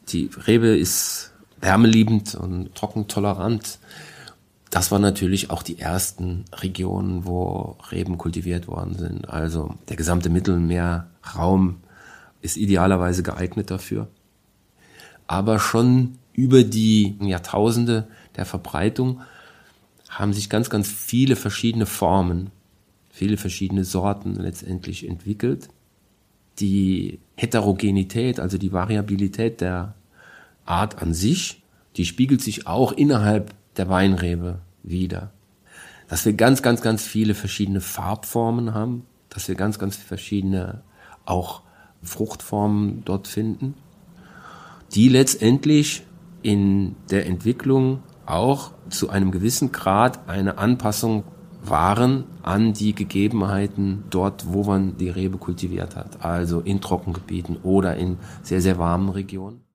Die Rebe ist wärmeliebend und trockentolerant. Das waren natürlich auch die ersten Regionen, wo Reben kultiviert worden sind. Also der gesamte Mittelmeerraum ist idealerweise geeignet dafür. Aber schon über die Jahrtausende der Verbreitung haben sich ganz, ganz viele verschiedene Formen, viele verschiedene Sorten letztendlich entwickelt. Die Heterogenität, also die Variabilität der Art an sich, die spiegelt sich auch innerhalb der Weinrebe wider. Dass wir ganz, ganz, ganz viele verschiedene Farbformen haben, dass wir ganz, ganz verschiedene auch Fruchtformen dort finden, die letztendlich in der Entwicklung auch zu einem gewissen Grad eine Anpassung waren an die Gegebenheiten dort, wo man die Rebe kultiviert hat. Also in Trockengebieten oder in sehr, sehr warmen Regionen.